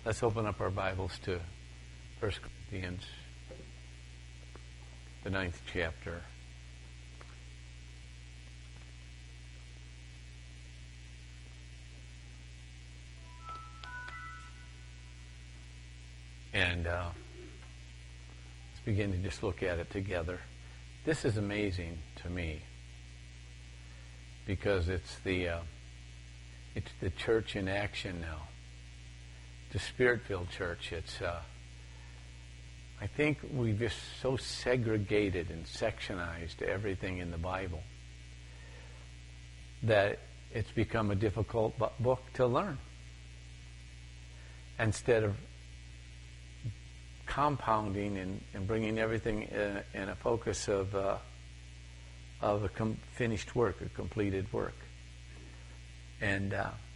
Let's open up our Bibles to 1 Corinthians, the 9th chapter. And let's begin to just look at it together. This is amazing to me because it's the church in action now. The Spirit-filled church. It's I think we've just so segregated and sectionized everything in the Bible that it's become a difficult book to learn. Instead of compounding and bringing everything in a focus of a finished work, a completed work. And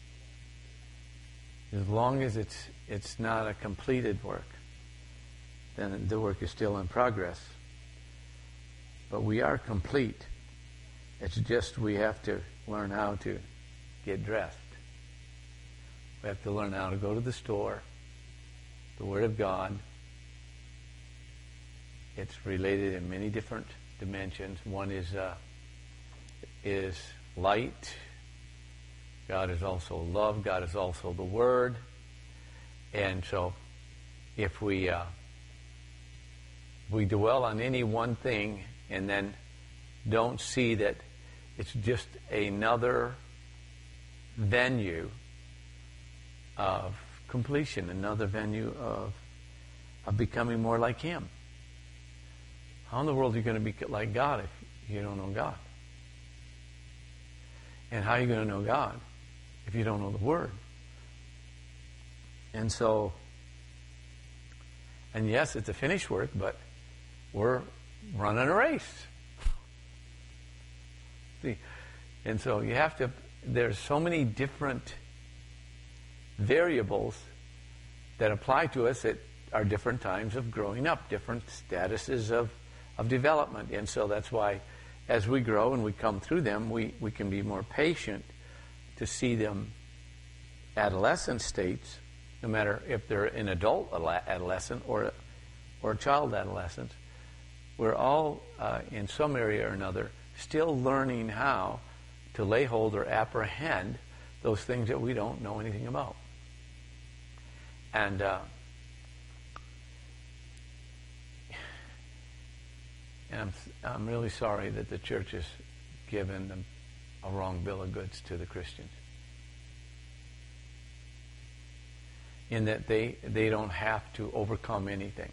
as long as it's not a completed work, then the work is still in progress. But we are complete. It's just we have to learn how to get dressed. We have to learn how to go to the store, the Word of God. It's related in many different dimensions. One is light. God is also love. God is also the Word. And so if we dwell on any one thing and then don't see that it's just another venue of completion, another venue of becoming more like Him. How in the world are you going to be like God if you don't know God? And how are you going to know God if you don't know the Word? And so, and yes, it's a finished work, but we're running a race. See, and so you have to, there's so many different variables that apply to us at our different times of growing up, different statuses of development. And so that's why as we grow and we come through them, we can be more patient to see them adolescent states, no matter if they're an adult adolescent or a child adolescent. We're all, in some area or another, still learning how to lay hold or apprehend those things that we don't know anything about. And I'm really sorry that the church has given them a wrong bill of goods to the Christians. In that they don't have to overcome anything.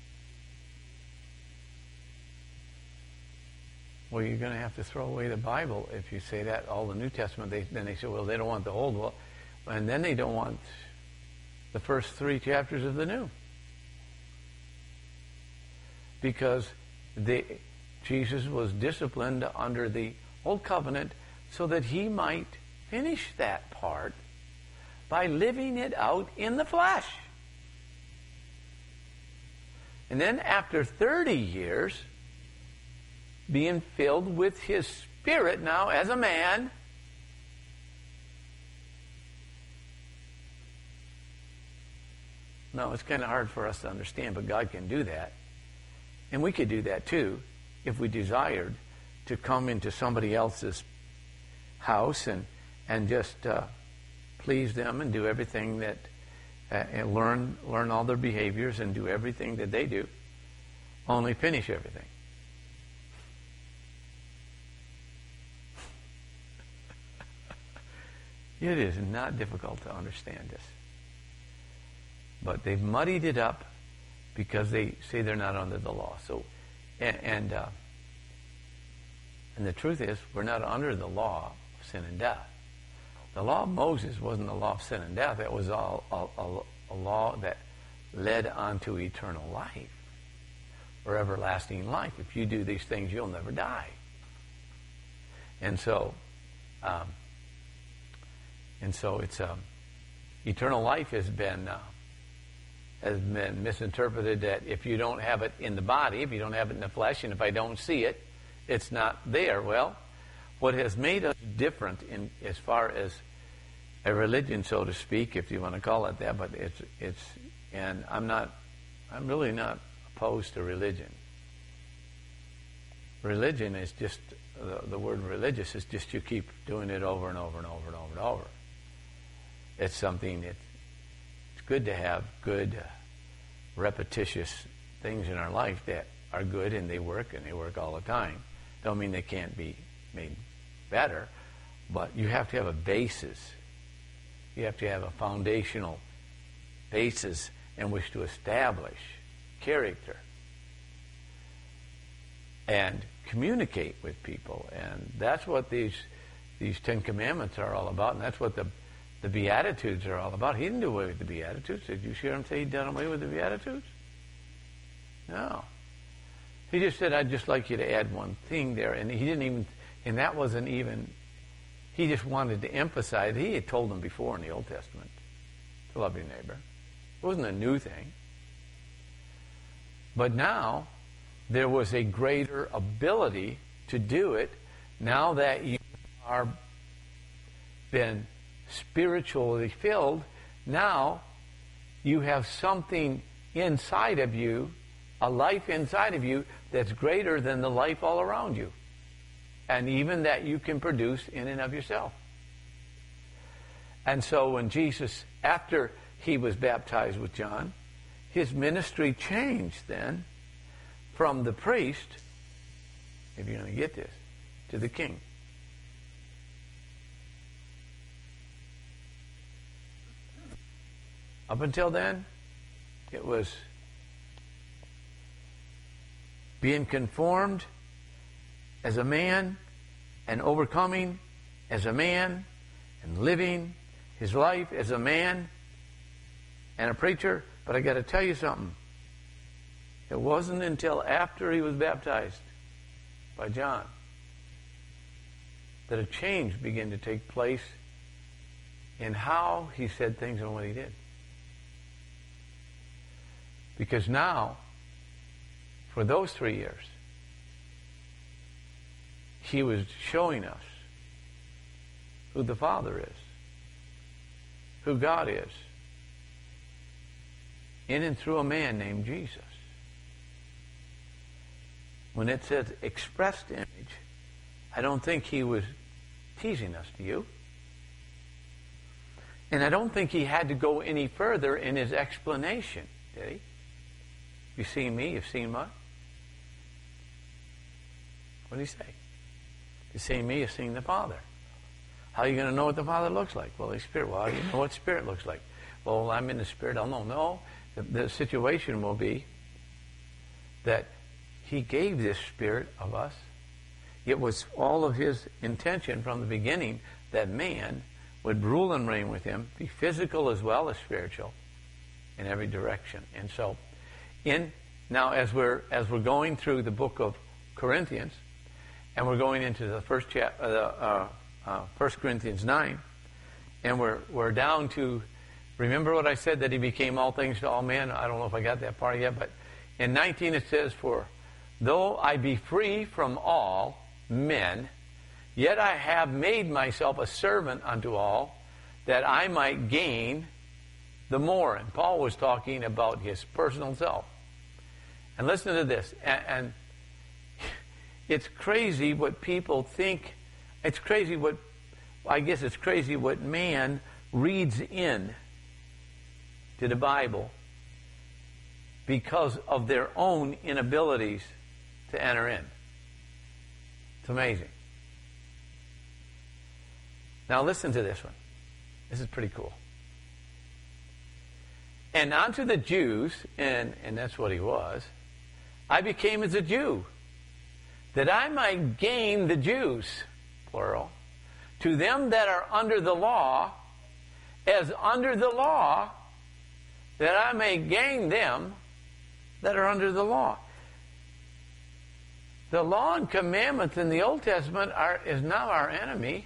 Well, you're going to have to throw away the Bible if you say that. All the New Testament, then they say, well, they don't want the Old. Well, and then they don't want the first 3 chapters of the New. Because Jesus was disciplined under the Old Covenant so that He might finish that part by living it out in the flesh. And then after 30 years, being filled with His Spirit now as a man, no, it's kind of hard for us to understand, but God can do that. And we could do that too if we desired to come into somebody else's house and just please them and do everything that, and learn all their behaviors and do everything that they do, only finish everything. It is not difficult to understand this. But they've muddied it up because they say they're not under the law. So, and the truth is, we're not under the law of sin and death. The law of Moses wasn't the law of sin and death. It was a law that led on to eternal life or everlasting life. If you do these things, you'll never die. And so it's eternal life has been misinterpreted that if you don't have it in the body, if you don't have it in the flesh, and if I don't see it, it's not there. Well, what has made us different in as far as a religion, so to speak, if you want to call it that, but and I'm really not opposed to religion. Religion is just, the word religious is just you keep doing it over and over and over and over and over. It's something it's good to have good, repetitious things in our life that are good and they work all the time. Don't mean they can't be made better, but you have to have a basis. You have to have a foundational basis in which to establish character and communicate with people. And that's what these Ten Commandments are all about, and that's what the Beatitudes are all about. He didn't do away with the Beatitudes. Did you hear him say he'd done away with the Beatitudes? No. He just said, I'd just like you to add one thing there. And he didn't even, and that wasn't even, he just wanted to emphasize, he had told them before in the Old Testament to love your neighbor. It wasn't a new thing. But now, there was a greater ability to do it now that you are been spiritually filled. Now you have something inside of you, a life inside of you that's greater than the life all around you, and even that you can produce in and of yourself. And so when Jesus, after he was baptized with John, his ministry changed then from the priest, if you're going to get this, to the king. Up until then, it was being conformed as a man and overcoming as a man and living his life as a man and a preacher. But I got to tell you something. It wasn't until after he was baptized by John that a change began to take place in how he said things and what he did. Because now, for those 3 years, he was showing us who the Father is, who God is, in and through a man named Jesus. When it says expressed image, I don't think he was teasing us, do you? And I don't think he had to go any further in his explanation, did he? You've seen me, you've seen what? What did he say? You've seen me, you've seen the Father. How are you going to know what the Father looks like? Well, He's Spirit. Well, how do you know what Spirit looks like? Well, I'm in the Spirit. I'll know. No, the situation will be that He gave this Spirit of us. It was all of His intention from the beginning that man would rule and reign with Him, be physical as well as spiritual, in every direction. And so, now as we're going through the book of Corinthians, and we're going into the first chapter, 1 Corinthians 9, and we're down to, remember what I said, that He became all things to all men? I don't know if I got that part yet, but in 19 it says, for though I be free from all men, yet I have made myself a servant unto all, that I might gain the more. And Paul was talking about his personal self. And listen to this. And it's crazy what people think. It's crazy what man reads in to the Bible because of their own inabilities to enter in. It's amazing. Now listen to this one. This is pretty cool. And unto the Jews, and that's what he was, I became as a Jew, that I might gain the Jews, plural, to them that are under the law, as under the law, that I may gain them that are under the law. The law and commandments in the Old Testament is now our enemy.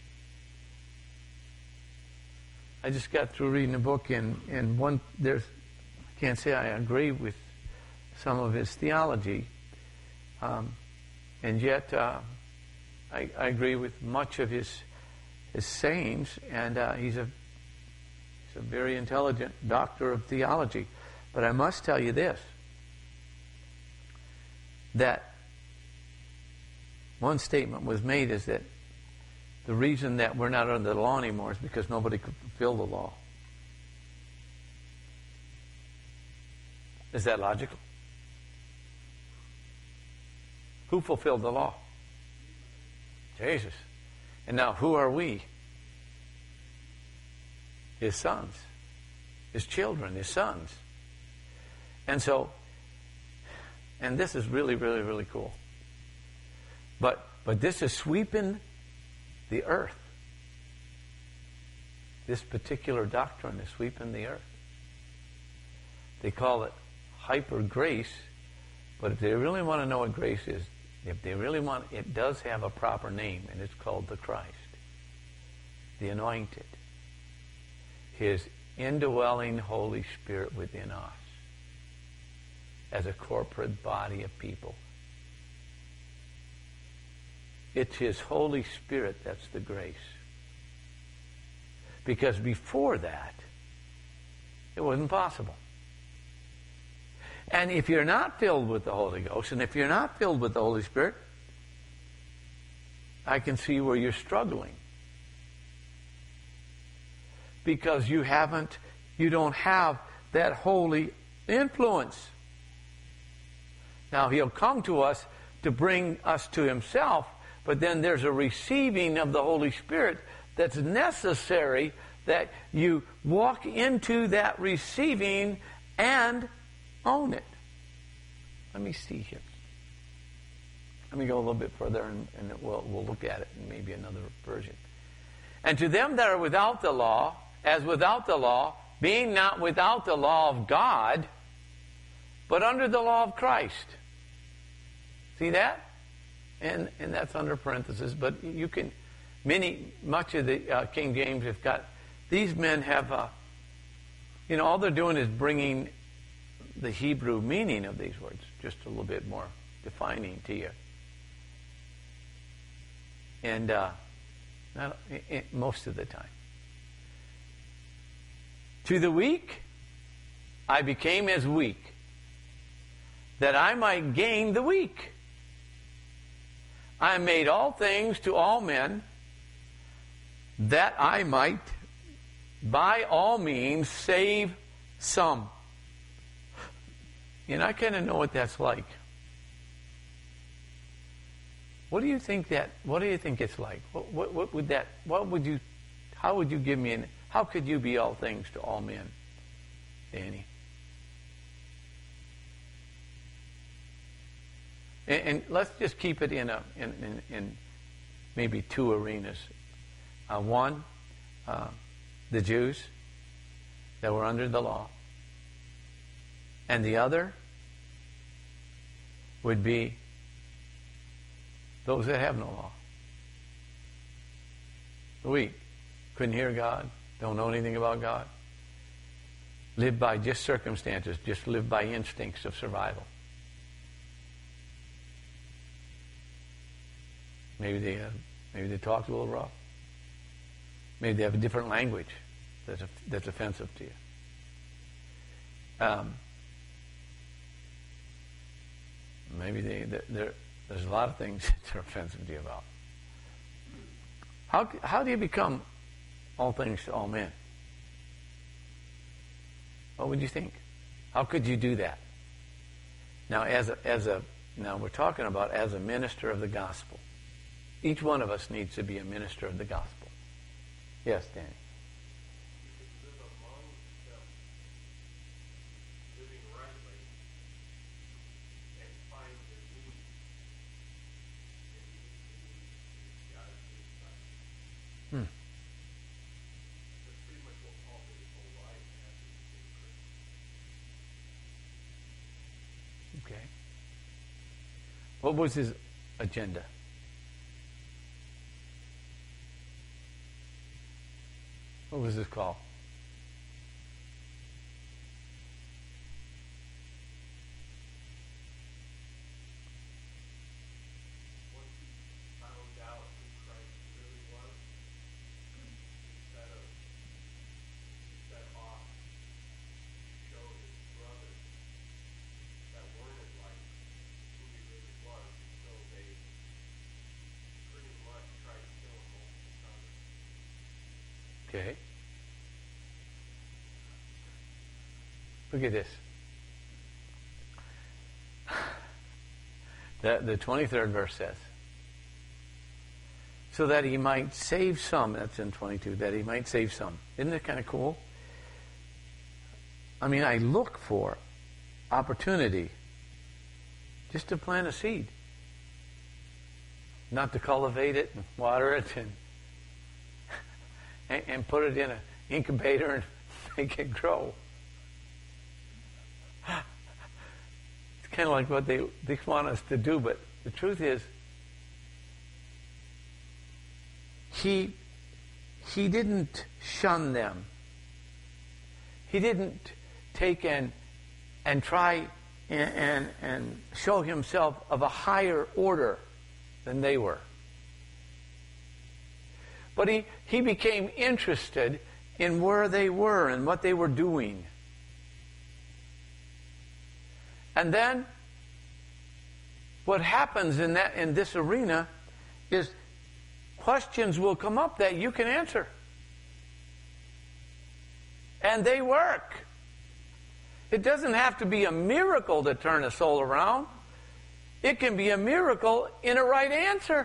I just got through reading a book, and I can't say I agree with some of his theology, and yet I agree with much of his sayings, and he's a very intelligent doctor of theology. But I must tell you this, that one statement was made is that the reason that we're not under the law anymore is because nobody could fulfill the law. Is that logical? Who fulfilled the law? Jesus. And now who are we? His sons. His children, his sons. And so, and this is really, really, really cool. But this is sweeping the earth. This particular doctrine is sweeping the earth. They call it hyper grace, but if they really want to know what grace is, if they really want, it does have a proper name, and it's called the Christ, the anointed, his indwelling Holy Spirit within us as a corporate body of people. It's his Holy Spirit that's the grace. Because before that, it wasn't possible. And if you're not filled with the Holy Ghost, and if you're not filled with the Holy Spirit, I can see where you're struggling. Because you don't have that holy influence. Now, he'll come to us to bring us to himself, but then there's a receiving of the Holy Spirit that's necessary, that you walk into that receiving and own it. Let me see here. Let me go a little bit further, and we'll look at it in maybe another version. And to them that are without the law, as without the law, being not without the law of God, but under the law of Christ. See that? And that's under parenthesis, but you can, much of the King James have got, these men have, all they're doing is bringing the Hebrew meaning of these words, just a little bit more defining to you. And most of the time. To the weak, I became as weak, that I might gain the weak. I made all things to all men, that I might by all means save some. And I kind of know what that's like. What do you think it's like? How would you give me how could you be all things to all men, Danny? And let's just keep it in maybe two arenas. One, the Jews that were under the law, and the other would be those that have no law. The weak, couldn't hear God, don't know anything about God, live by just circumstances, just live by instincts of survival. Maybe they talk a little rough. Maybe they have a different language that's offensive to you. Maybe there's a lot of things that are offensive to you about. How do you become all things to all men? What would you think? How could you do that? Now, now we're talking about as a minister of the gospel. Each one of us needs to be a minister of the gospel. Yes, Danny. Okay. What was his agenda? What was his call? Once he found out who Christ really was, Okay. Look at this. The 23rd verse says, so that he might save some. That's in 22. That he might save some. Isn't it kind of cool? I mean, I look for opportunity just to plant a seed. Not to cultivate it and water it and put it in an incubator and make it grow. It's kind of like what they want us to do, but the truth is, he didn't shun them. He didn't take and try and show himself of a higher order than they were. But he became interested in where they were and what they were doing. And then what happens in this arena is questions will come up that you can answer. And they work. It doesn't have to be a miracle to turn a soul around. It can be a miracle in a right answer.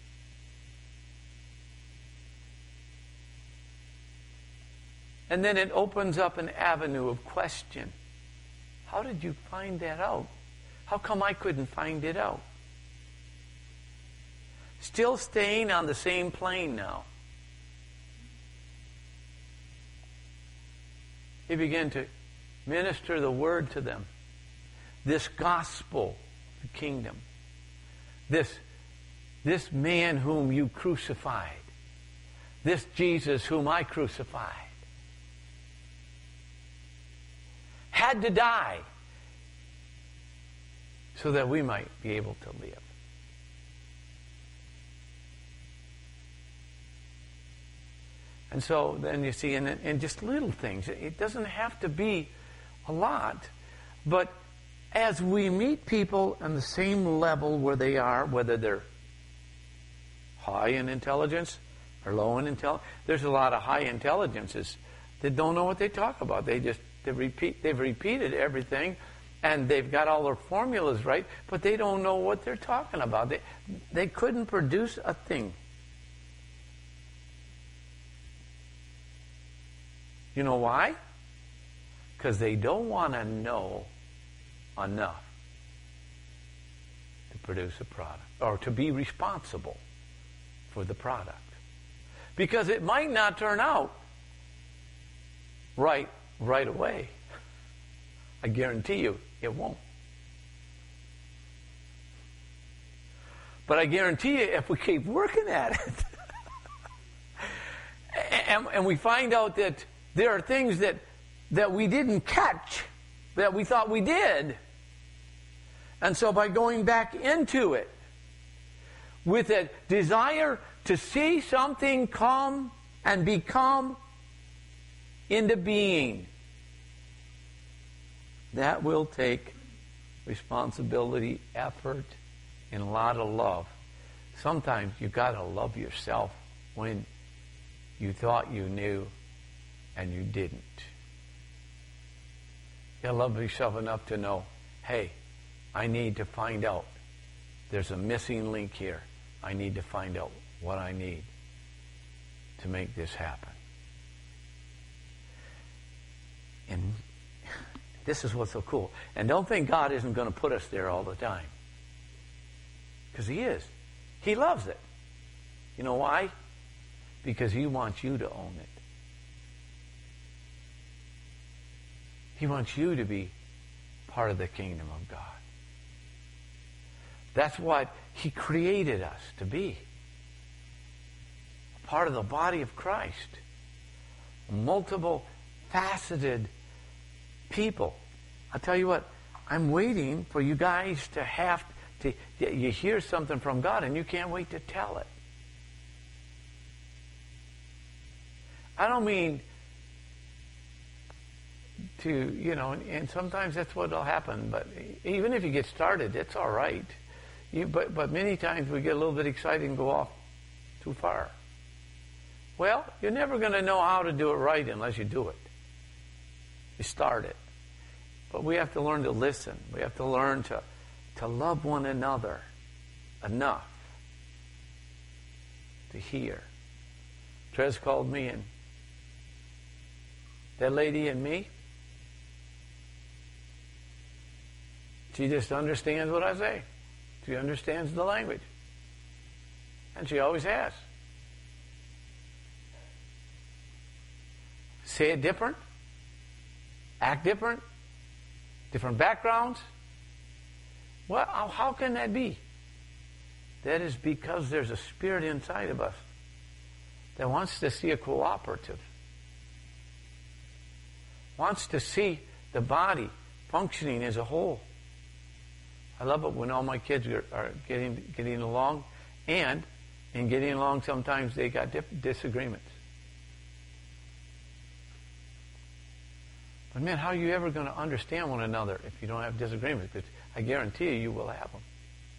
And then it opens up an avenue of question. How did you find that out? How come I couldn't find it out? Still staying on the same plane now. He began to minister the word to them. This gospel, the kingdom. This man whom you crucified. This Jesus whom I crucified. Had to die so that we might be able to live. And so then you see, and just little things. It doesn't have to be a lot. But as we meet people on the same level where they are, whether they're high in intelligence or low in intelligence, there's a lot of high intelligences that don't know what they talk about. They've repeated everything, and they've got all their formulas right, but they don't know what they're talking about. They couldn't produce a thing. You know why? Because they don't want to know enough to produce a product or to be responsible for the product. Because it might not turn out right away. I guarantee you it won't. But I guarantee you if we keep working at it and we find out that there are things that we didn't catch that we thought we did. And so by going back into it with a desire to see something come and become into being, that will take responsibility, effort, and a lot of love. Sometimes you got to love yourself when you thought you knew and you didn't. You got to love yourself enough to know, hey, I need to find out. There's a missing link here. I need to find out what I need to make this happen. And this is what's so cool. And don't think God isn't going to put us there all the time. Because He is. He loves it. You know why? Because He wants you to own it. He wants you to be part of the kingdom of God. That's what He created us to be. A part of the body of Christ. Multiple faceted people. I'll tell you what, I'm waiting for you guys to have to, you hear something from God and you can't wait to tell it. I don't mean to, and sometimes that's what will happen, but even if you get started, it's all right. But many times we get a little bit excited and go off too far. Well, you're never going to know how to do it right unless you do it. You start it. But we have to learn to listen. We have to learn to love one another enough to hear. Trez called me in. That lady and me, she just understands what I say. She understands the language. And she always has. Say it different. Act different. Different backgrounds. Well, how can that be? That is because there's a spirit inside of us that wants to see a cooperative. Wants to see the body functioning as a whole. I love it when all my kids are getting along, and in getting along sometimes they got disagreements. But man, how are you ever going to understand one another if you don't have disagreements? Because I guarantee you will have them.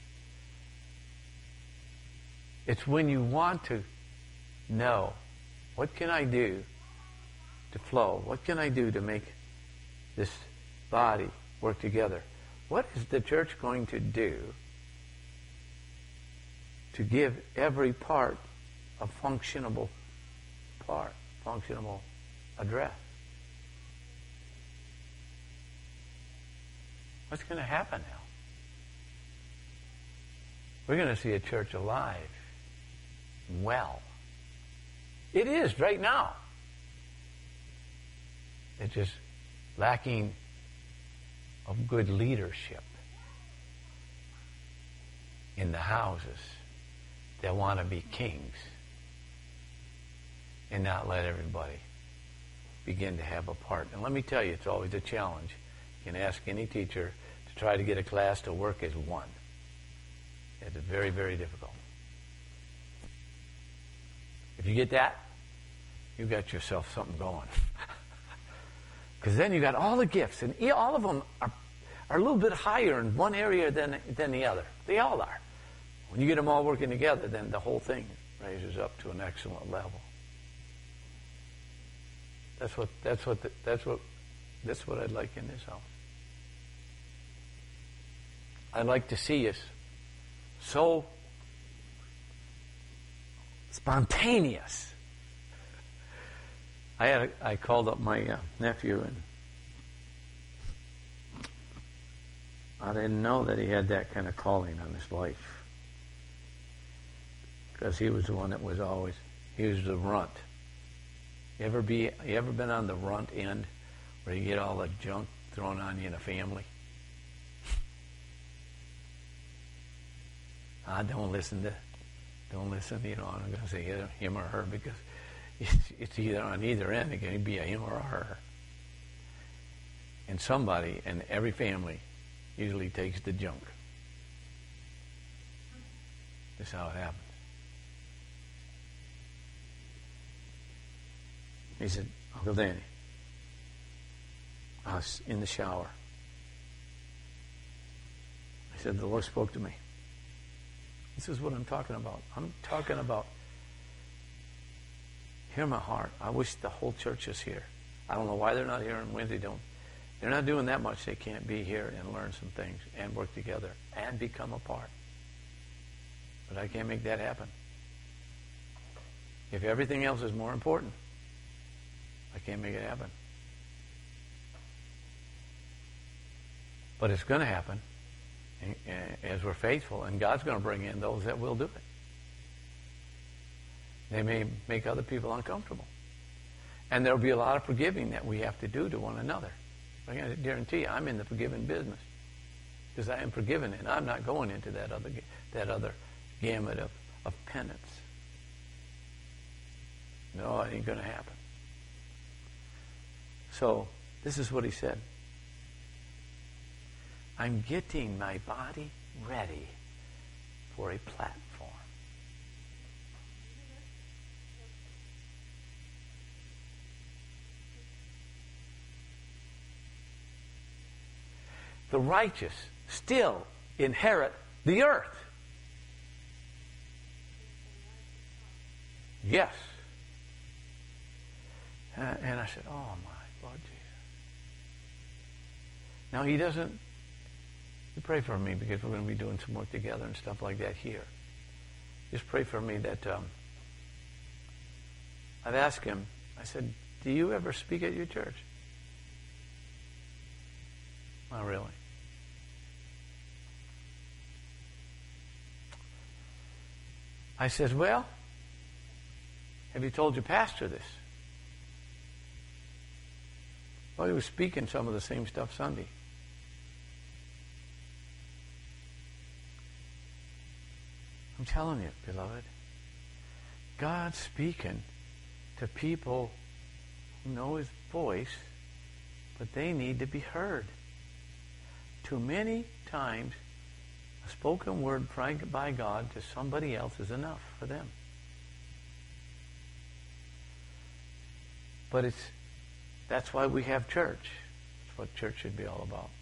It's when you want to know, what can I do to flow? What can I do to make this body work together? What is the church going to do to give every part a functionable address? What's going to happen now? We're going to see a church alive, well. It is right now. It's just lacking of good leadership in the houses that want to be kings and not let everybody begin to have a part. And let me tell you, it's always a challenge. You can ask any teacher to try to get a class to work as one. It's very, very difficult. If you get that, you got yourself something going. Because then you got all the gifts, and all of them are a little bit higher in one area than the other. They all are. When you get them all working together, then the whole thing raises up to an excellent level. That's what I'd like in this house. I'd like to see us so spontaneous. I called up my nephew, and I didn't know that he had that kind of calling on his life, because he was the one that was always, he was the runt. You ever been on the runt end where you get all the junk thrown on you in a family? Don't listen, I'm going to say him or her, because it's either on either end. It can be a him or a her. And somebody in every family usually takes the junk. That's how it happens. He said, Uncle Danny, I was in the shower. I said, the Lord spoke to me. This is what I'm talking about. I'm talking about, hear my heart. I wish the whole church is here. I don't know why they're not here on Wednesday. They're not doing that much. They can't be here and learn some things and work together and become a part. But I can't make that happen. If everything else is more important, I can't make it happen. But it's going to happen as we're faithful, and God's going to bring in those that will do it. They may make other people uncomfortable. And there'll be a lot of forgiving that we have to do to one another. I can guarantee you, I'm in the forgiving business, because I am forgiven, and I'm not going into that other gamut of penance. No, it ain't going to happen. So, this is what he said. I'm getting my body ready for a platform. The righteous still inherit the earth. Yes. And I said, oh my Lord Jesus. Now he doesn't, you pray for me because we're going to be doing some work together and stuff like that here. Just pray for me that I've asked him, I said, do you ever speak at your church? Not really. I said, well, have you told your pastor this? Well, he was speaking some of the same stuff Sunday. I'm telling you, beloved, God's speaking to people who know his voice, but they need to be heard. Too many times, a spoken word by God to somebody else is enough for them. But that's why we have church. That's what church should be all about.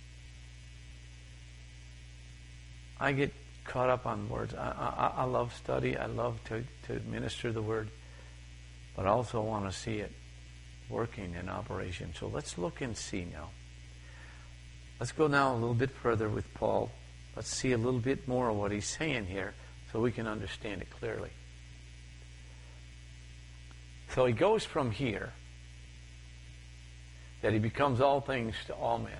I get caught up on words. I love study. I love to minister the word. But I also want to see it working in operation. So let's look and see now. Let's go now a little bit further with Paul. Let's see a little bit more of what he's saying here so we can understand it clearly. So he goes from here, that he becomes all things to all men.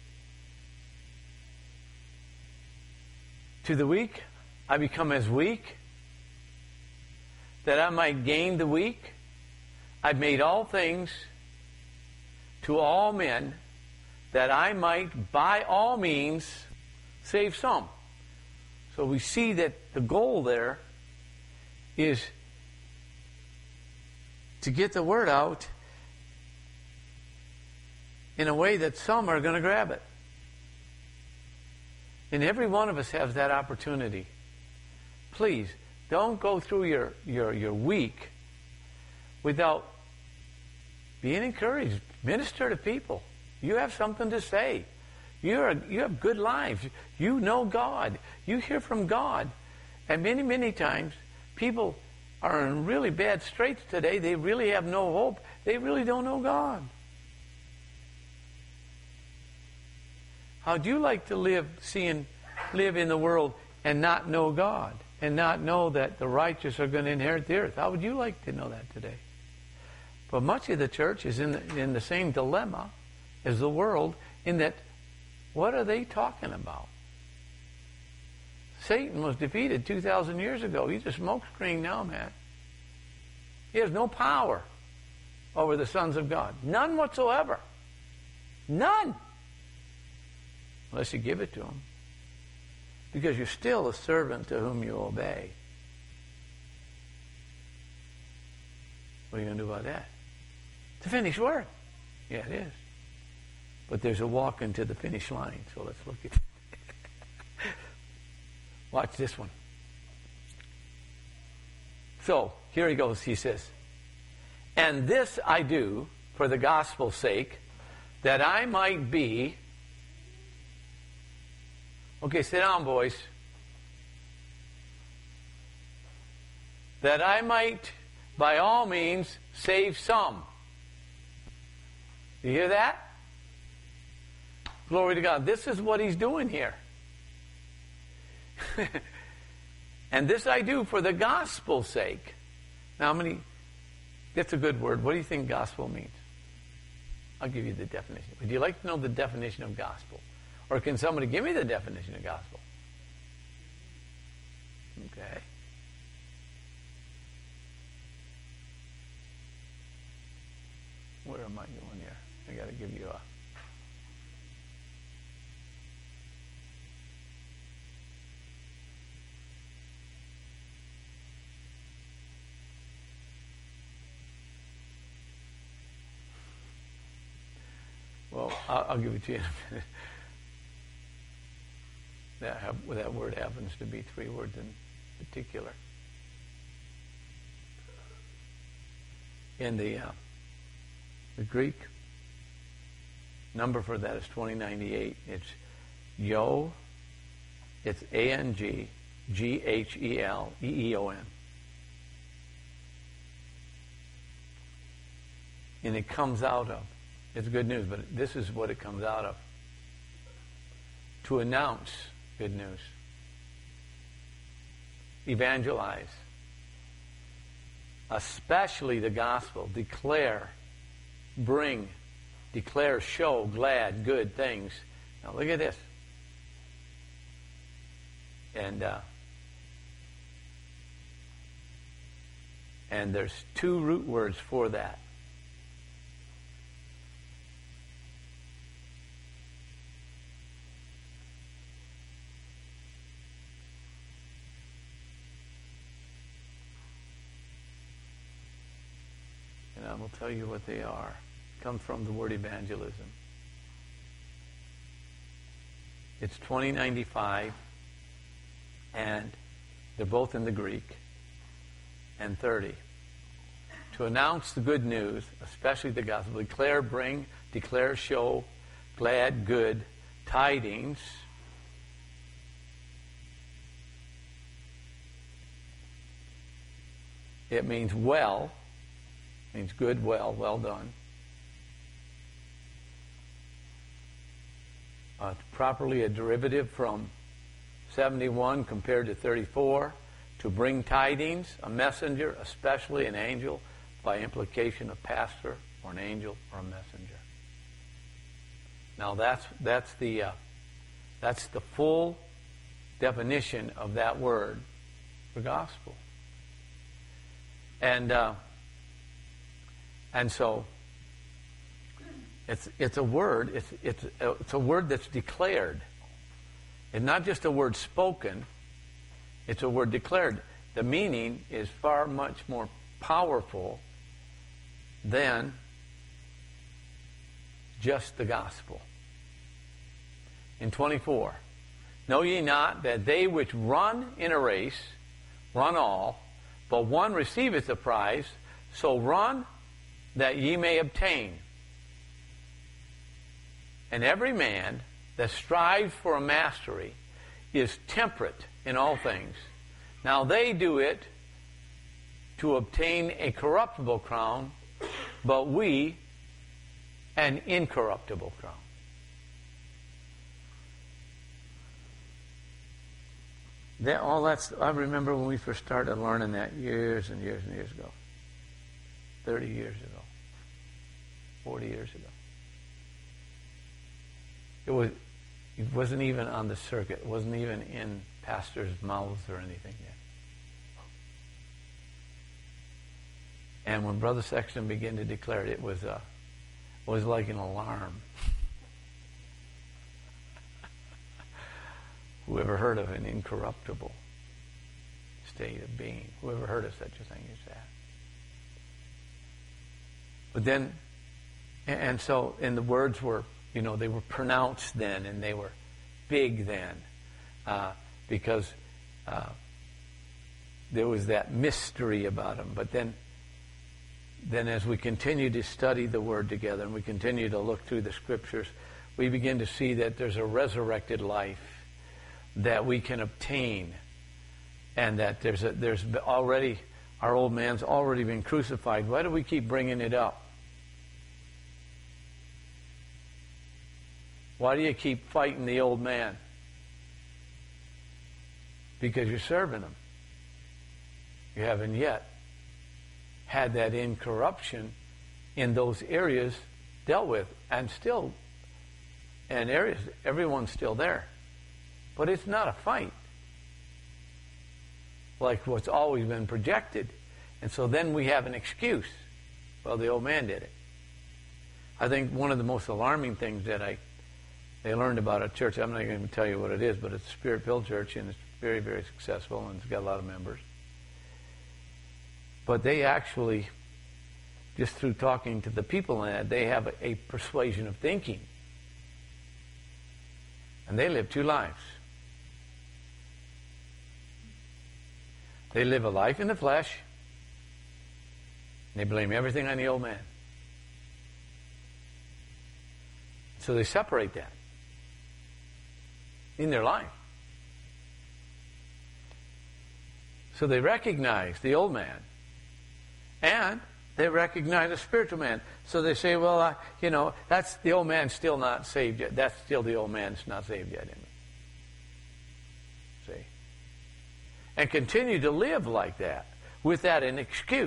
To the weak, I become as weak, that I might gain the weak. I've made all things to all men, that I might by all means save some. So we see that the goal there is to get the word out in a way that some are going to grab it. And every one of us has that opportunity. Please, don't go through your week without being encouraged. Minister to people. You have something to say. You have good lives. You know God. You hear from God. And many, many times, people are in really bad straits today. They really have no hope. They really don't know God. How'd you like to live in the world and not know God? And not know that the righteous are going to inherit the earth? How would you like to know that today? But much of the church is in the same dilemma as the world, in that, what are they talking about? Satan was defeated 2,000 years ago. He's a smokescreen now, man. He has no power over the sons of God. None whatsoever. None. Unless you give it to him. Because you're still a servant to whom you obey. What are you going to do about that? It's a finished work. Yeah, it is. But there's a walk into the finish line. So let's look at it. Watch this one. So, here he goes. He says, and this I do for the gospel's sake, that I might be... Okay, sit down, boys. That I might, by all means, save some. You hear that? Glory to God. This is what he's doing here. And this I do for the gospel's sake. Now, that's a good word. What do you think gospel means? I'll give you the definition. Would you like to know the definition of gospel? Or can somebody give me the definition of gospel? Okay. Where am I going here? I got to give you a... Well, I'll give it to you in a minute. That word happens to be 3 words in particular. In the Greek, number for that is 2098. It's Yo. It's A-N-G, G-H-E-L, E-E-O-N. And it comes out of. It's good news, but this is what it comes out of. To announce good news. Evangelize. Especially the gospel. Declare. Bring. Declare, show, glad, good things. Now look at this. And there's two root words for that. And I will tell you what they are. Come from the word evangelism. It's 2095, and they're both in the Greek, and 30. To announce the good news, especially the gospel, declare, bring, declare, show, glad, good, tidings. It means well, means good, well done. Properly a derivative from 71 compared to 34. To bring tidings, a messenger, especially an angel, by implication a pastor or an angel or a messenger. Now that's the full definition of that word for gospel. And so it's a word. It's a word that's declared. It's not just a word spoken. It's a word declared. The meaning is far much more powerful than just the gospel. In 24, know ye not that they which run in a race run all, but one receiveth the prize, so run that ye may obtain. And every man that strives for a mastery is temperate in all things. Now they do it to obtain a corruptible crown, but we an incorruptible crown. I remember when we first started learning that years and years and years ago. 30 years ago. 40 years ago. It wasn't even on the circuit. It wasn't even in pastors' mouths or anything yet. And when Brother Sexton began to declare it, it was like an alarm. Whoever heard of an incorruptible state of being? Whoever heard of such a thing as that? But then, and the words were, they were pronounced then, and they were big then, because there was that mystery about them. But then as we continue to study the Word together, and we continue to look through the Scriptures, we begin to see that there's a resurrected life that we can obtain, and that there's already, our old man's already been crucified. Why do we keep bringing it up? Why do you keep fighting the old man? Because you're serving him. You haven't yet had that incorruption in those areas dealt with, and areas, everyone's still there. But it's not a fight like what's always been projected. And so then we have an excuse. Well, the old man did it. I think one of the most alarming things that they learned about a church, I'm not going to tell you what it is, but it's a Spirit-filled church, and it's very, very successful, and it's got a lot of members. But they actually, just through talking to the people in it, they have a persuasion of thinking. And they live two lives. They live a life in the flesh, and they blame everything on the old man. So they separate that in their life. So they recognize the old man, and They recognize a spiritual man. So they say, well, that's the old man's still not saved yet. That's still the old man's not saved yet in me. See? And continue to live like that, with that an excuse.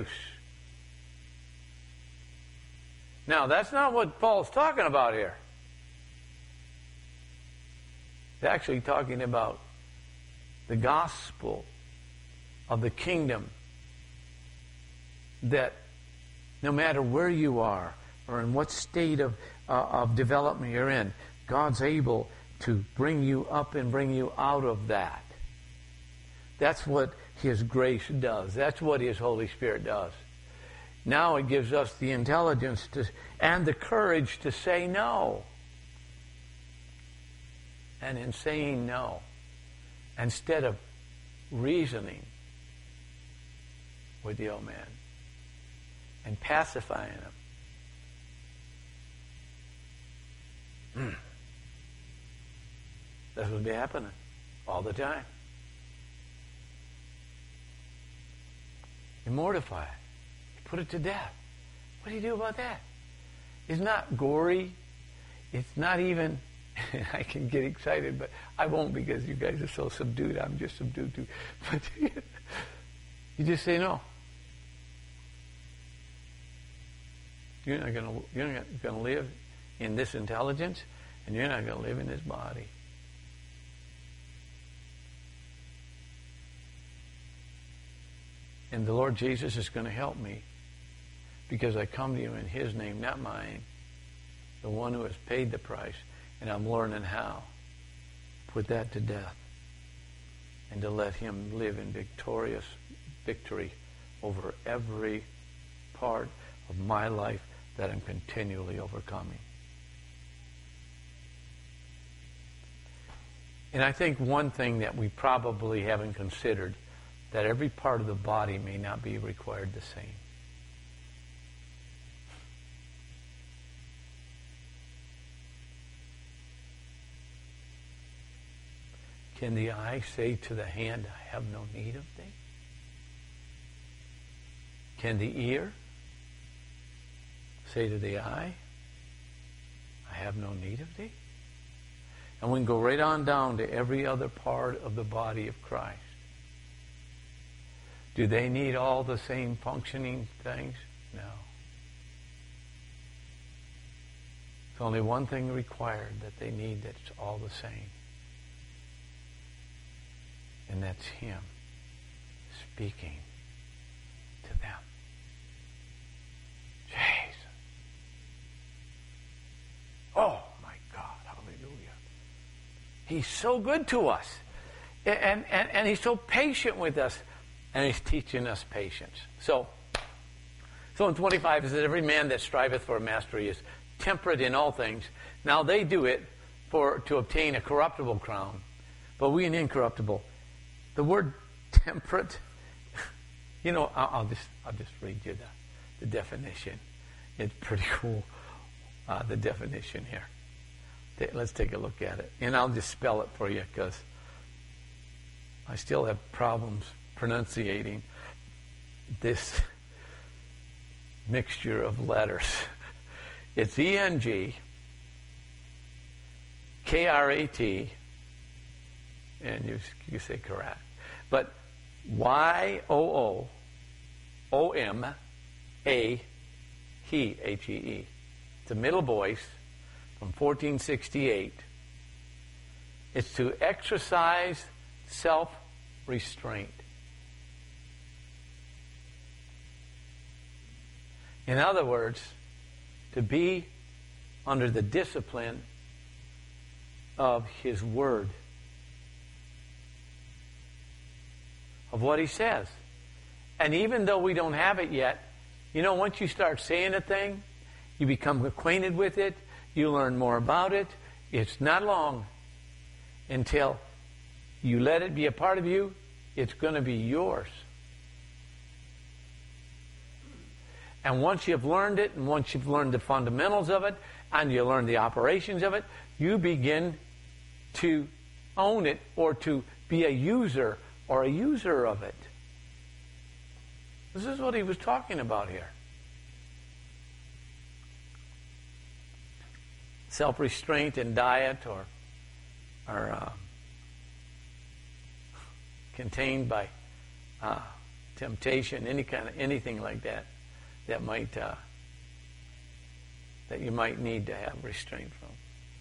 Now, that's not what Paul's talking about here. He's actually talking about the gospel of the kingdom, that no matter where you are or in what state of development you're in, God's able to bring you up and bring you out of that. That's what His grace does. That's what His Holy Spirit does. Now it gives us the intelligence and the courage to say no. And in saying no, instead of reasoning with the old man and pacifying him, that's what'll be happening all the time. You mortify it. You put it to death. What do you do about that? It's not gory. It's not even... I can get excited, but I won't because you guys are so subdued. I'm just subdued too. But you just say no. You're not going to live in this intelligence, and you're not going to live in this body. And the Lord Jesus is going to help me because I come to you in His name, not mine, the one who has paid the price. And I'm learning how to put that to death and to let Him live in victorious victory over every part of my life that I'm continually overcoming. And I think one thing that we probably haven't considered, that every part of the body may not be required the same. Can the eye say to the hand, I have no need of thee? Can the ear say to the eye, I have no need of thee? And we can go right on down to every other part of the body of Christ. Do they need all the same functioning things? No. There's only one thing required that they need that's all the same. And that's Him speaking to them. Jesus. Oh, my God. Hallelujah. He's so good to us. And He's so patient with us. And He's teaching us patience. So in 25 it says, every man that striveth for a mastery is temperate in all things. Now they do it to obtain a corruptible crown, but we an incorruptible. The word temperate, I'll just read you the definition. It's pretty cool, the definition here. Let's take a look at it. And I'll just spell it for you because I still have problems pronunciating this mixture of letters. It's E-N-G, K-R-A-T, and you say correct. But Y-O-O-O-M-A-He, H-E-E. It's a middle voice from 1468. It's to exercise self-restraint. In other words, to be under the discipline of His Word, of what He says. And even though we don't have it yet, once you start saying a thing, you become acquainted with it, you learn more about it. It's not long until you let it be a part of you, it's going to be yours. And once you've learned it, and once you've learned the fundamentals of it, and you learn the operations of it, you begin to own it or to be a user or a user of it. This is what he was talking about here. self-restraint in diet or contained by temptation, anything like that that you might need to have restraint from.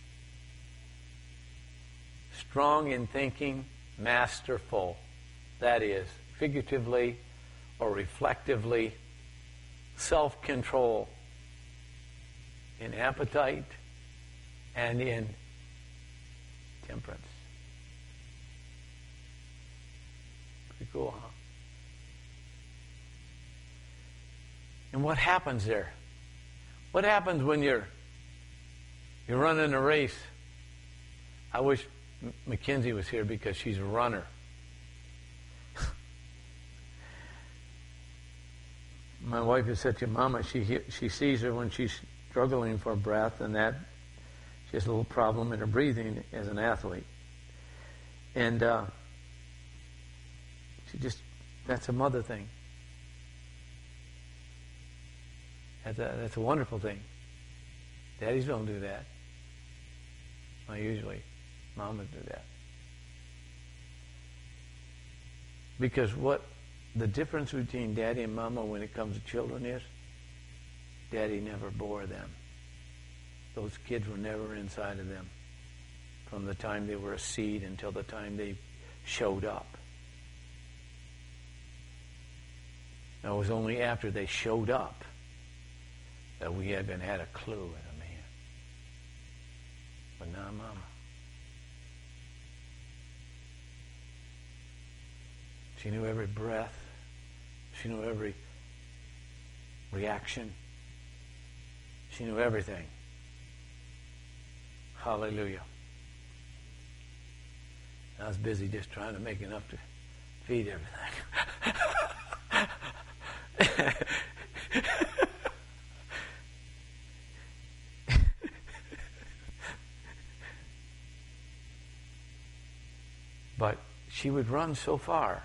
Strong in thinking, masterful. That is, figuratively or reflectively, self-control in appetite and in temperance. Pretty cool, huh? And what happens there? What happens when you're running a race? I wish Mackenzie was here because she's a runner. My wife is such a mama. She sees her when she's struggling for breath, and that she has a little problem in her breathing as an athlete. And that's a mother thing. That's a wonderful thing. Daddies don't do that. Not usually. Mamas do that. Because what the difference between daddy and mama when it comes to children is, daddy never bore them. Those kids were never inside of them from the time they were a seed until the time they showed up. Now, it was only after they showed up that we even had a clue as a man. But not mama. She knew every breath. She knew every reaction. She knew everything. Hallelujah. I was busy just trying to make enough to feed everything. But she would run so far,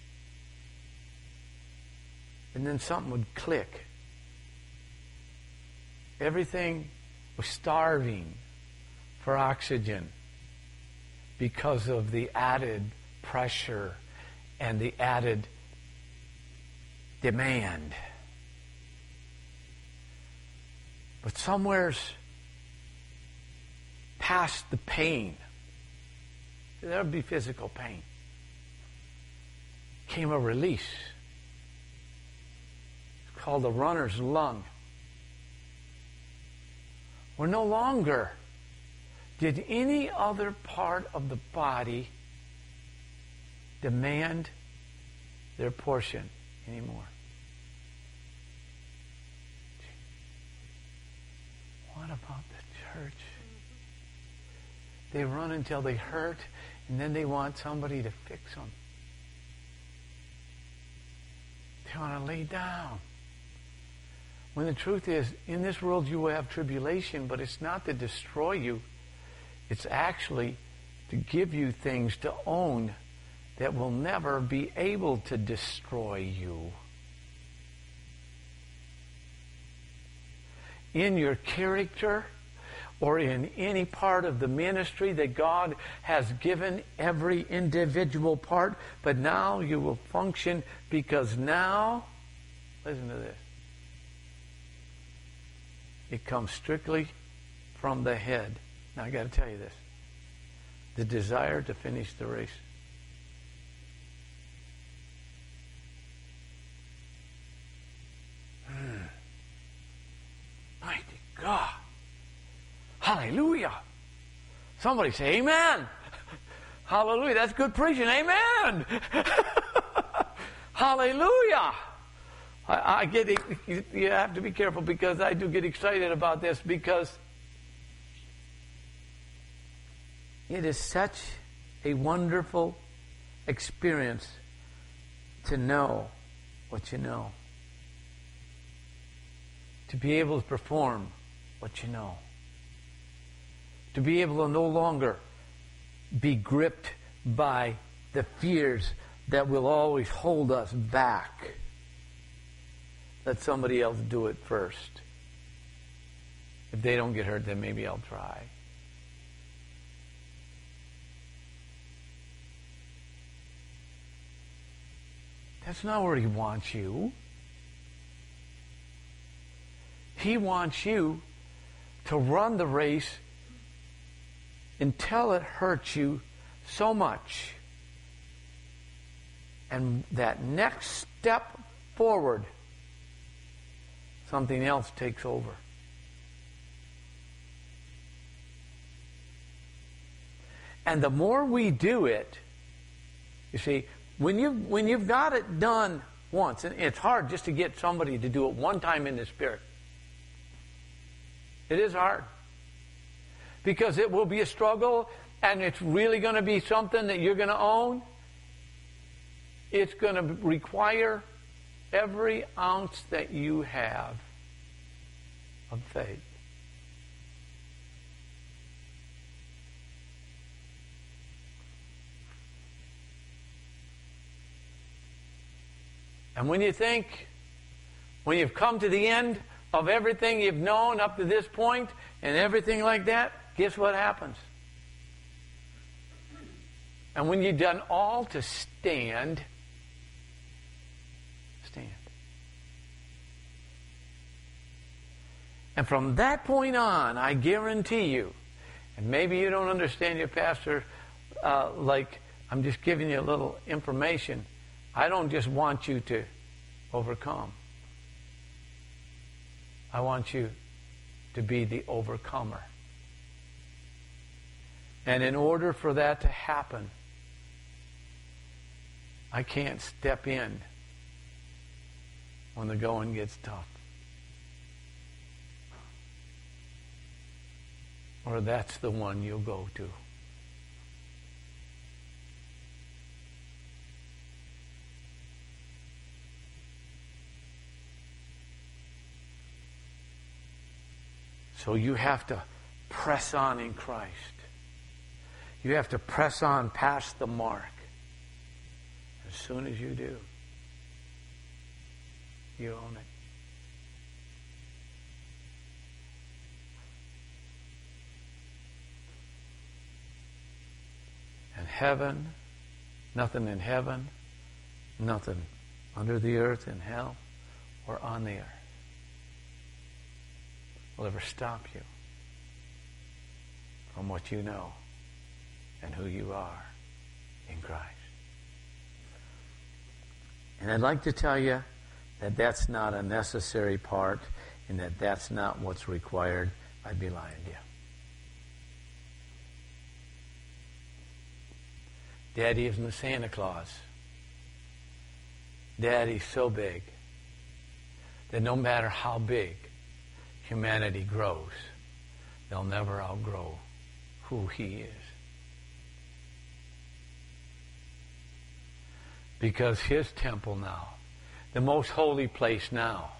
and then something would click. Everything was starving for oxygen because of the added pressure and the added demand. But somewhere's past the pain, there would be physical pain, came a release. It's called the runner's lung. Where no longer did any other part of the body demand their portion anymore. What about the church? They run until they hurt, and then they want somebody to fix them. They want to lay down. When the truth is, in this world you will have tribulation, but it's not to destroy you. It's actually to give you things to own that will never be able to destroy you. In your character, or in any part of the ministry that God has given every individual part, but now you will function because now, listen to this, it comes strictly from the head. Now I got to tell you this, the desire to finish the race. Mighty God. Hallelujah. Somebody say amen. Hallelujah. That's good preaching. Amen. Hallelujah. I get it. You have to be careful because I do get excited about this because it is such a wonderful experience to know what you know. To be able to perform what you know. To be able to no longer be gripped by the fears that will always hold us back. Let somebody else do it first. If they don't get hurt, then maybe I'll try. That's not where he wants you. He wants you to run the race until it hurts you so much. And that next step forward, something else takes over. And the more we do it, you see, when you've got it done once, and it's hard just to get somebody to do it one time in the Spirit. It is hard. Because it will be a struggle, and it's really going to be something that you're going to own. It's going to require every ounce that you have of faith. And when you think, when you've come to the end of everything you've known up to this point and everything like that, guess what happens? And when you've done all to stand, stand. And from that point on, I guarantee you, and maybe you don't understand your pastor like I'm just giving you a little information. I don't just want you to overcome. I want you to be the overcomer. And in order for that to happen, I can't step in when the going gets tough. Or that's the one you'll go to. So you have to press on in Christ. You have to press on past the mark. As soon as you do, you own it. And heaven, nothing in heaven, nothing under the earth, in hell, or on the earth will ever stop you from what you know and who you are in Christ. And I'd like to tell you that that's not a necessary part and that that's not what's required. I'd be lying to you. Daddy isn't a Santa Claus. Daddy's so big that no matter how big humanity grows, they'll never outgrow who he is. Because his temple now, the most holy place now,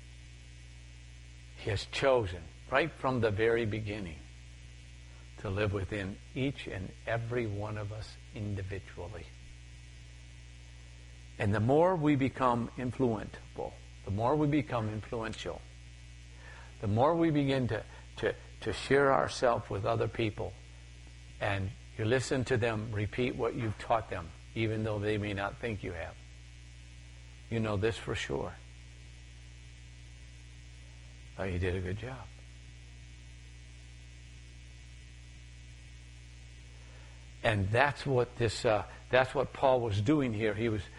he has chosen right from the very beginning to live within each and every one of us individually. And the more we become influential, the more we become influential, the more we begin to share ourselves with other people, and you listen to them repeat what you've taught them, even though they may not think you have. You know this for sure. Oh, you did a good job. And that's what that's what Paul was doing here. He was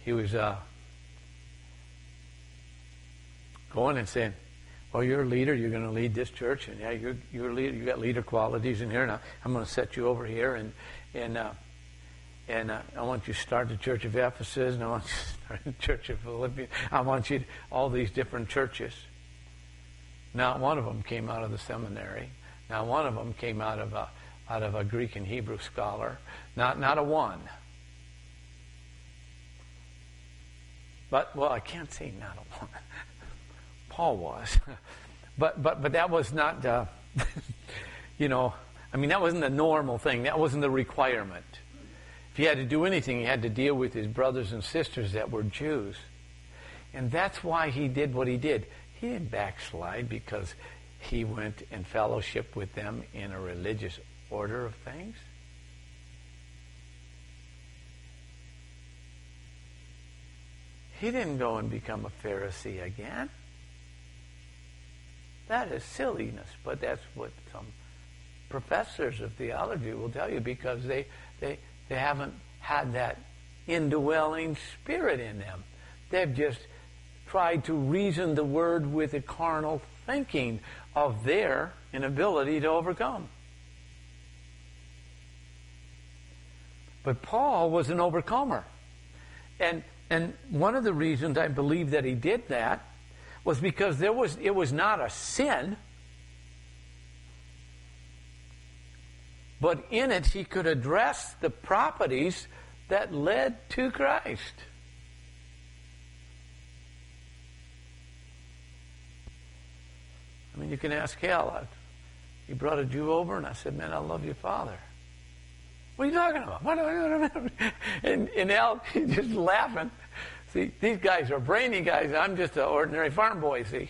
going and saying, "Oh, you're a leader. You're going to lead this church, and yeah, you're a leader. You got leader qualities in here. Now I'm going to set you over here, and I want you to start the Church of Ephesus, and I want you to start the Church of Philippians. I want you to, all these different churches. Not one of them came out of the seminary. Not one of them came out of a Greek and Hebrew scholar. Not a one. But well, I can't say not a one. Paul was, but that was not. That wasn't the normal thing. That wasn't the requirement. If he had to do anything, he had to deal with his brothers and sisters that were Jews. And that's why he did what he did. He didn't backslide because he went and fellowshiped with them in a religious order of things. He didn't go and become a Pharisee again. That is silliness, but that's what some professors of theology will tell you, because they haven't had that indwelling spirit in them. They've just tried to reason the word with a carnal thinking of their inability to overcome. But Paul was an overcomer. And one of the reasons I believe that he did that was because it was not a sin, but in it he could address the properties that led to Christ. I mean, you can ask Hal. He brought a Jew over, and I said, "Man, I love your father." "What are you talking about?" And Al, he's just laughing. See, these guys are brainy guys. I'm just an ordinary farm boy, see.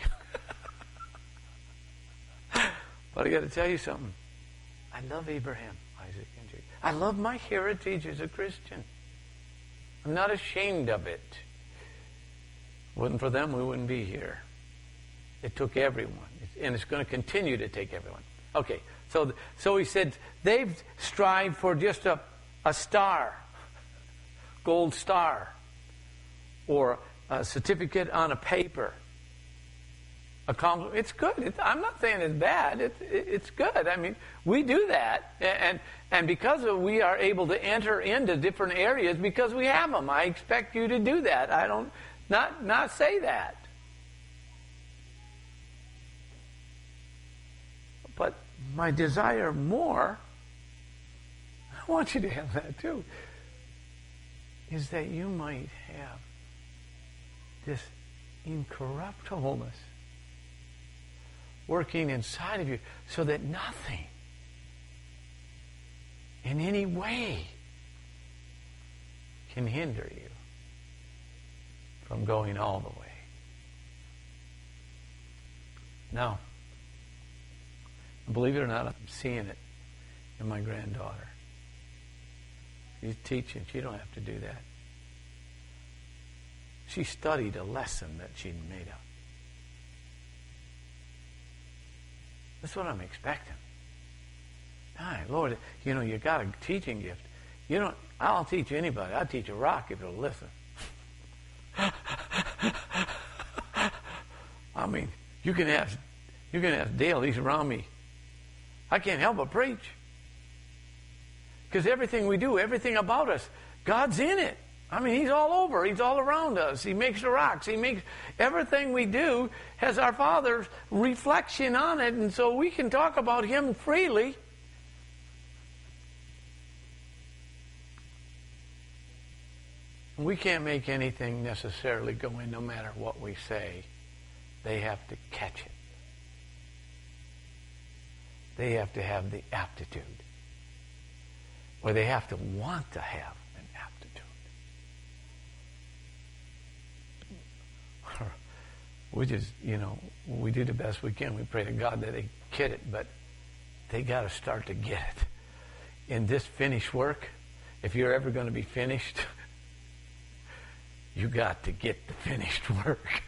But I got to tell you something. I love Abraham, Isaac, and Jacob. I love my heritage as a Christian. I'm not ashamed of it. If it wasn't for them, we wouldn't be here. It took everyone, and it's going to continue to take everyone. Okay, so he said they've strived for just a star, gold star, or a certificate on a paper. It's good. I'm not saying it's bad. It's good. I mean, we do that, and because we are able to enter into different areas because we have them. I expect you to do that. I don't not say that. But my desire more, I want you to have that too, is that you might have this incorruptibleness working inside of you, so that nothing in any way can hinder you from going all the way. Now, believe it or not, I'm seeing it in my granddaughter. She's teaching. She don't have to do that. She studied a lesson that she'd made up. That's what I'm expecting. Hi, Lord, you got a teaching gift. I'll teach anybody. I'll teach a rock if it'll listen. I mean, you can ask Dale. He's around me. I can't help but preach. Because everything we do, everything about us, God's in it. I mean, He's all over. He's all around us. He makes the rocks. He makes everything we do has our Father's reflection on it, and so we can talk about Him freely. We can't make anything necessarily go in no matter what we say. They have to catch it. They have to have the aptitude. Or they have to want to have an aptitude. We just, we do the best we can. We pray to God that they get it, but they got to start to get it. In this finished work, if you're ever going to be finished, you got to get the finished work.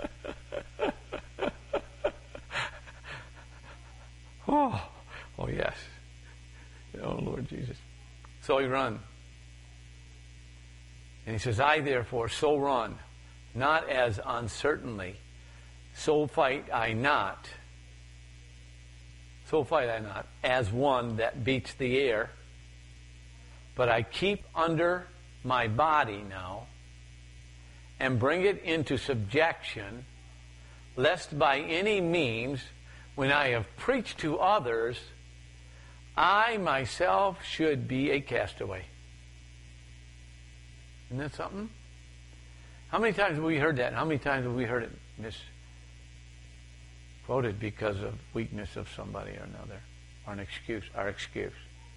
Oh yes. Oh, Lord Jesus. So he run. And he says, I therefore so run, not as uncertainly, so fight I not, as one that beats the air, but I keep under my body now, and bring it into subjection, lest by any means, when I have preached to others, I myself should be a castaway. Isn't that something? How many times have we heard that? How many times have we heard it misquoted because of weakness of somebody or another? Or an excuse, our excuse.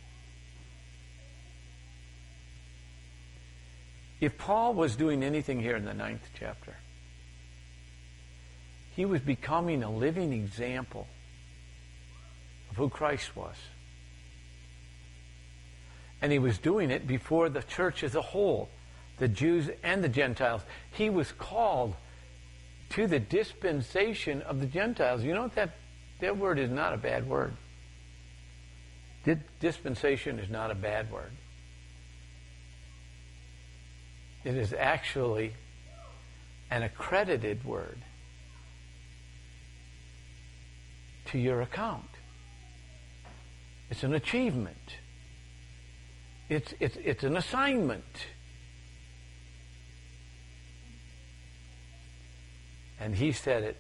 If Paul was doing anything here in the 9th chapter, he was becoming a living example of who Christ was. And he was doing it before the church as a whole, the Jews and the Gentiles. He was called to the dispensation of the Gentiles. You know that word is not a bad word. Dispensation is not a bad word. It is actually an accredited word to your account. It's an achievement. It's an assignment. And he said it,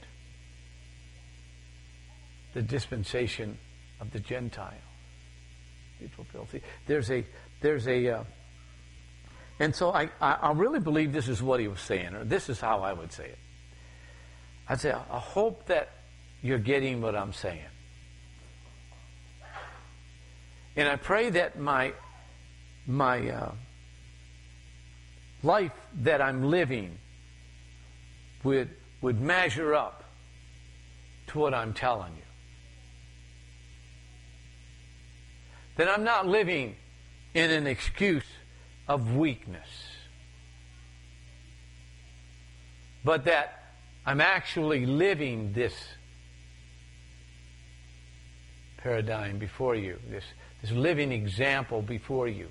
the dispensation of the Gentiles. There's a and so I really believe this is what he was saying, or this is how I would say it. I'd say, I hope that you're getting what I'm saying. And I pray that my life that I'm living would measure up to what I'm telling you. That I'm not living in an excuse of weakness, but that I'm actually living this paradigm before you, this living example before you.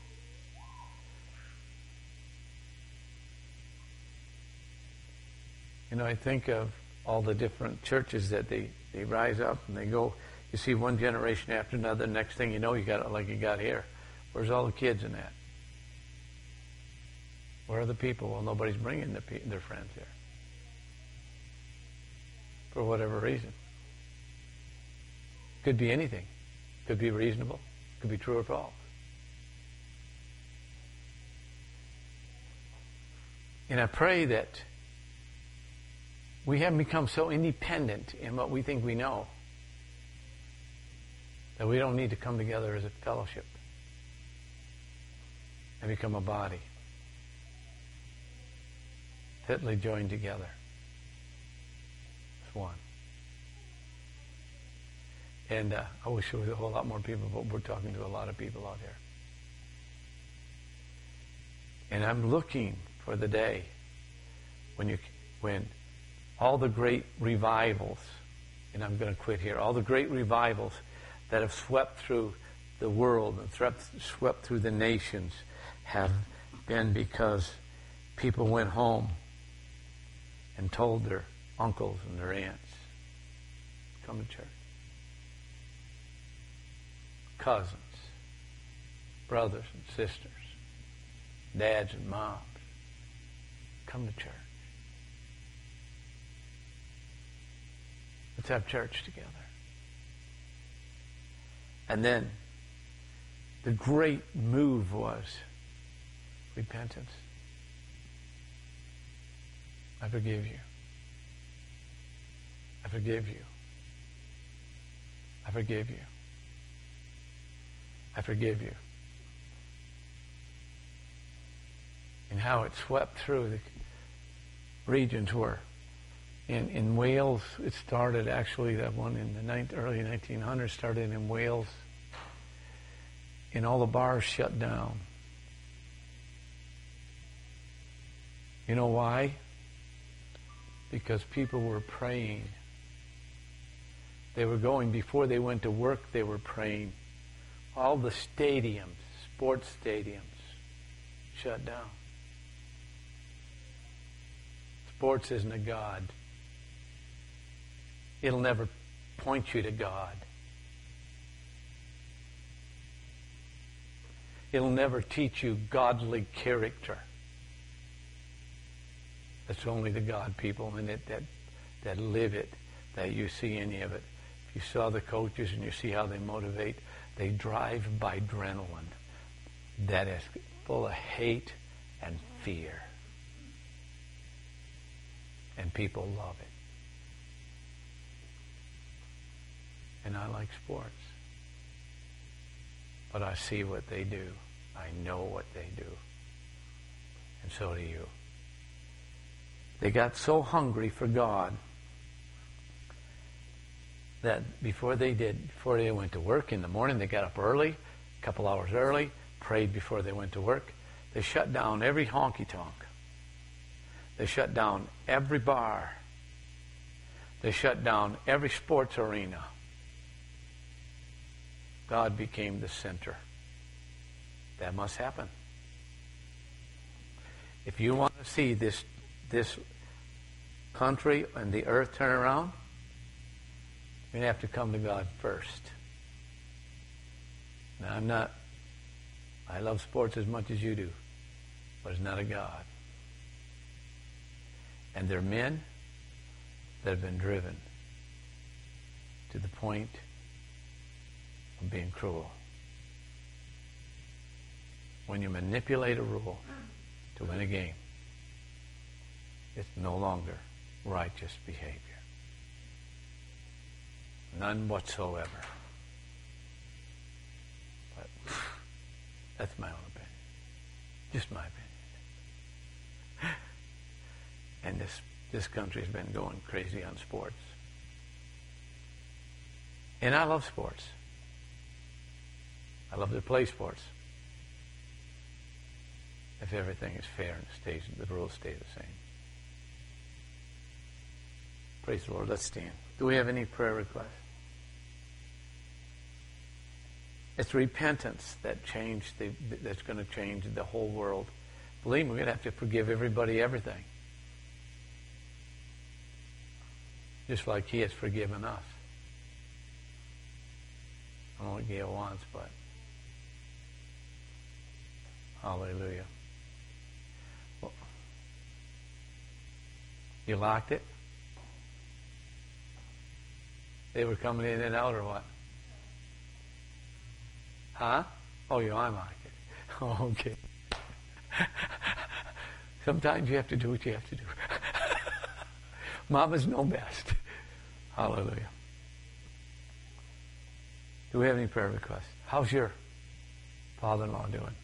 You know, I think of all the different churches that they rise up and they go. You see one generation after another. Next thing you know, you got it like you got here. Where's all the kids in that? Where are the people? Well, nobody's bringing their friends here. For whatever reason. Could be anything. Could be reasonable. Could be true or false. And I pray that we haven't become so independent in what we think we know that we don't need to come together as a fellowship and become a body, fitly joined together as one. And I wish there was a whole lot more people, but we're talking to a lot of people out here. And I'm looking for the day when all the great revivals, and I'm going to quit here, all the great revivals that have swept through the world and swept through the nations have been because people went home and told their uncles and their aunts, come to church. Cousins, brothers and sisters, dads and moms, come to church. Let's have church together. And then the great move was repentance. I forgive you. I forgive you. I forgive you. I forgive you. And how it swept through the regions where in Wales, it started actually, that one in the early 1900s started in Wales. And all the bars shut down. You know why? Because people were praying. They were going, before they went to work, they were praying. All the stadiums, sports stadiums, shut down. Sports isn't a God. It'll never point you to God. It'll never teach you godly character. That's only the God people in it that live it, that you see any of it. If you saw the coaches and you see how they motivate, they drive by adrenaline that is full of hate and fear. And people love it. And I like sports. But I see what they do. I know what they do. And so do you. They got so hungry for God that before they went to work in the morning, they got up early, a couple hours early, prayed before they went to work. They shut down every honky-tonk. They shut down every bar. They shut down every sports arena. God became the center. That must happen. If you want to see this country and the earth turn around, you're going to have to come to God first. Now, I love sports as much as you do, but it's not a God. And they're men that have been driven to the point of being cruel. When you manipulate a rule to win a game, it's no longer righteous behavior. None whatsoever. But that's my own opinion. Just my opinion. And this country's been going crazy on sports. And I love sports. I love to play sports. If everything is fair and the rules stay the same. Praise the Lord. Let's stand. Do we have any prayer requests? It's repentance that's going to change the whole world. Believe me, we're going to have to forgive everybody everything. Just like He has forgiven us. I don't know what Gail wants, but hallelujah. Well, you locked it? They were coming in and out or what? Huh? Oh, you unlocked it. Oh, okay. Sometimes you have to do what you have to do. Mamas know best. Hallelujah. Do we have any prayer requests? How's your father-in-law doing?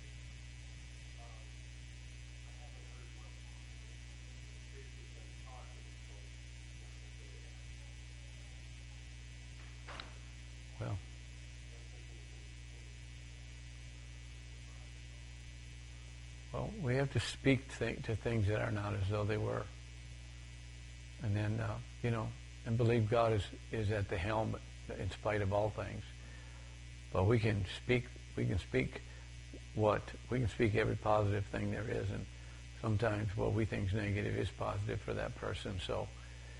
Well, we have to speak to things that are not as though they were. And then, and believe God is at the helm in spite of all things. But we can speak every positive thing there is, and sometimes what we think is negative is positive for that person. So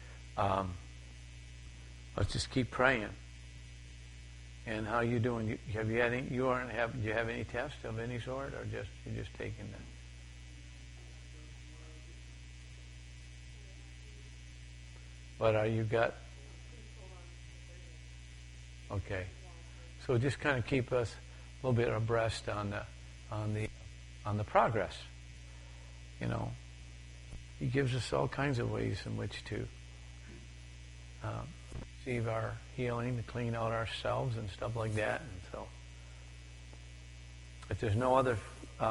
let's just keep praying. And how are you doing? Do you have any tests of any sort, or you're just taking them? But you got? Okay. So just kind of keep us a little bit abreast on the progress. He gives us all kinds of ways in which to receive our healing, to clean out ourselves and stuff like that. And so, if there's no other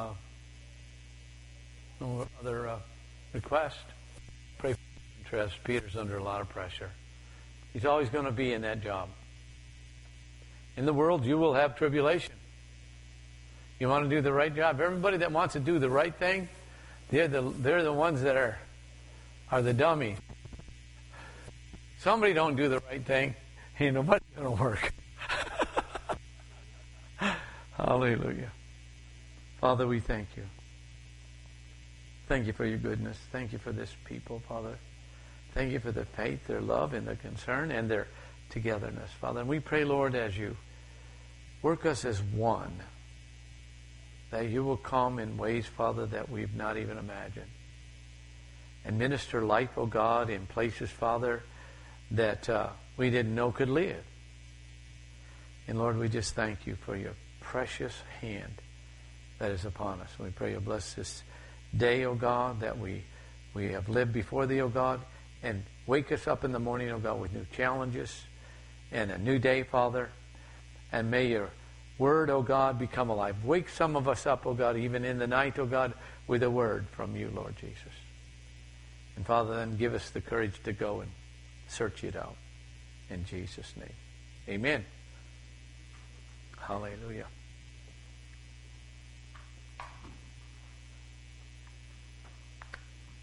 request, pray for interest. Peter's under a lot of pressure. He's always going to be in that job. In the world, you will have tribulation. You want to do the right job. Everybody that wants to do the right thing, they're the ones that are the dummies. Somebody don't do the right thing, ain't nobody going to work. Hallelujah. Father, we thank you. Thank you for your goodness. Thank you for this people, Father. Thank you for their faith, their love, and their concern, and their togetherness, Father. And we pray, Lord, as you work us as one, that you will come in ways, Father, that we've not even imagined. And minister life, oh God, in places, Father, that we didn't know could live. And Lord, we just thank you for your precious hand that is upon us. We pray you bless this day, O God, that we have lived before thee, O God, and wake us up in the morning, O God, with new challenges and a new day, Father. And may your word, O God, become alive. Wake some of us up, O God, even in the night, O God, with a word from you, Lord Jesus. And Father, then give us the courage to go and search it out. In Jesus' name. Amen. Hallelujah.